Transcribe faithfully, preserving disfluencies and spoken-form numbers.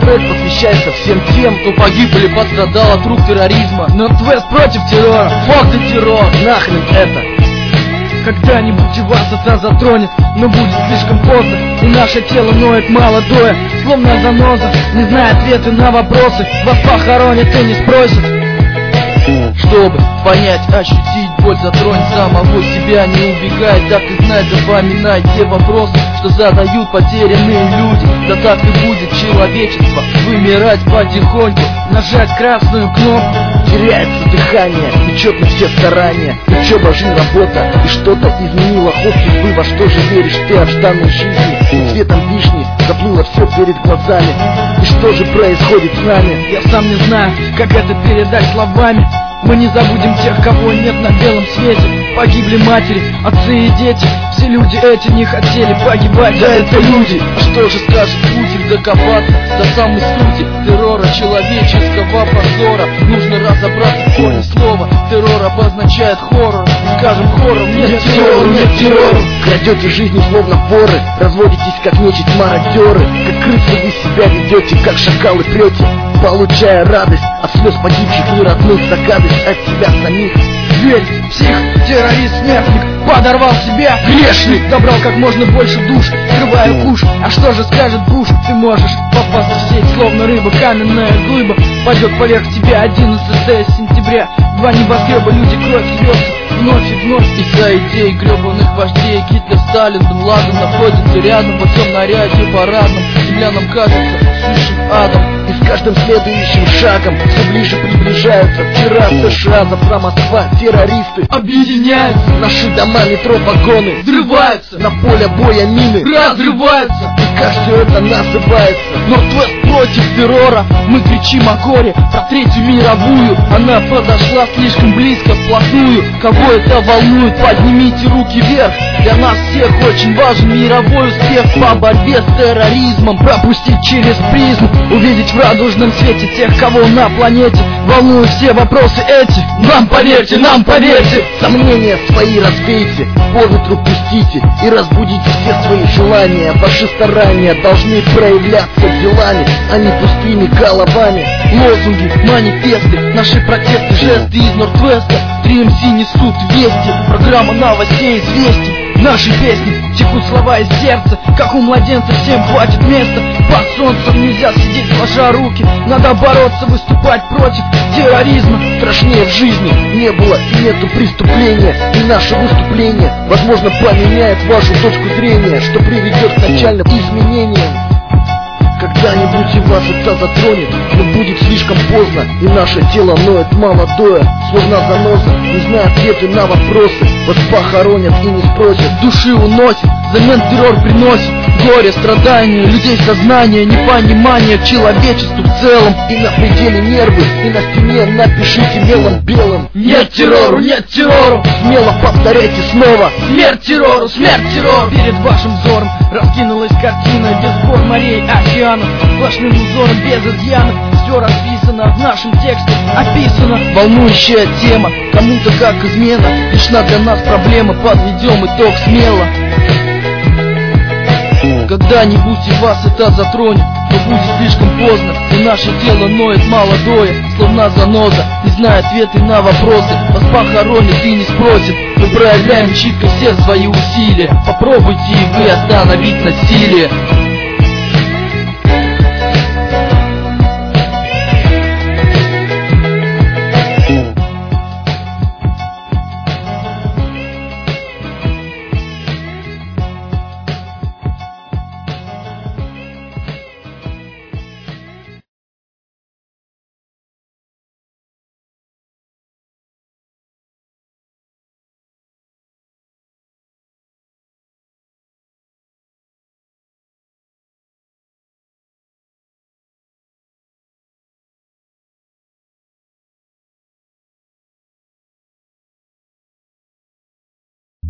трек посвящается всем тем, кто погиб или пострадал от рук терроризма. Норд-Вест против террора, факты террор, нахрен это. Когда-нибудь и вас это затронет, но будет слишком поздно, и наше тело ноет молодое, словно заноза, не зная ответы на вопросы, вас похоронят и не спросят. Чтобы понять, ощутить боль, затронь самого себя, не убегай, так и знай, запоминай те вопросы, что задают потерянные люди. Да так и будет человечество вымирать потихоньку. Нажать красную кнопку, теряется дыхание, течет на все старания. Учеба, жизнь, работа, и что-то изменило ход судьбы. Во что же веришь ты от жданной жизни? И цветом вишни заплыло все перед глазами. И что же происходит с нами? Я сам не знаю, как это передать словами. Мы не забудем тех, кого нет на белом свете. Погибли матери, отцы и дети. Все люди эти не хотели погибать, да это люди. А что же скажет Путин, докопаться до самой сути террора, человеческого позора? Нужно разобраться в корне слова. Террор обозначает хоррор. Скажем хоррор, нет, нет террора, нет террора. Крадете жизни словно воры, разводитесь как нечисть мародеры. Как крысы вы себя ведете, как шакалы прете, получая радость от слез погибших и родных, загадость от себя самих. Зверь, псих, террорист, смертник, подорвал себя, грешник, забрал как можно больше душ, скрывая куш. А что же скажет Буш? Ты можешь попасть в сеть, словно рыба, каменная глыба. Пойдет поверх тебя одиннадцатое сентября. Два небоскреба, люди, кровь льется вновь и вновь. Из-за идей гребаных вождей Гитлер, Сталин, Бен Ладен находятся рядом во всем наряде парадном. Земля нам кажется сущим адом, и с каждым следующим шагом все ближе приближаются. Вчера США, завтра Москва, террористы объединяются. Наши дома, метро, вагоны взрываются, на поле боя мины разрываются. И как все это называется? Норд-Вест против террора. Мы кричим о горе, про Третью мировую. Она подошла слишком близко, вплотную. Кого это волнует, поднимите руки вверх. Для нас всех очень важен мировой успех по борьбе с терроризмом. Пропустить через призму, увидеть в радужном свете тех, кого на планете волнуют все вопросы эти. Нам поверьте, нам поверьте. Сомнения свои разбейте, по ветру пустите и разбудите все свои желания. Ваши старания должны проявляться делами, а не пустыми головами. Лозунги, манифесты, наши протесты, жесты из Норд-Веста. Три эм си несут вести, программа новостей, известий. Наши песни текут слова из сердца, как у младенца, всем хватит места. Под солнцем нельзя сидеть сложа руки, надо бороться, выступать против терроризма. Страшнее в жизни не было и нету преступления. И наше выступление, возможно, поменяет вашу точку зрения, что приведет к начальным изменениям. Когда-нибудь и вас это затронет, но будет слишком поздно, и наше тело ноет молодое, словно заноза, не зная ответы на вопросы. Вас похоронят и не спросят, души уносит, взамен террор приносит горе, страдания, людей сознание, непонимание к человечеству в целом. И на пределе нервы, и на стене напишите мелом белым: нет террору, нет террору. Смело повторяйте снова: смерть террору, смерть террору. Перед вашим взором раскинулась картина без гор, морей, океанов, сплошным узором без изъянов. Все расписано в нашем тексте, описано. Волнующая тема, кому-то как измена, лишь для нас проблема, подведем итог смело. Когда-нибудь и вас это затронет, но будет слишком поздно, и наше тело ноет молодое, словно заноза, не зная ответы на вопросы. Вас похоронят и не спросят. Мы проявляем читко все свои усилия. Попробуйте и вы остановить насилие.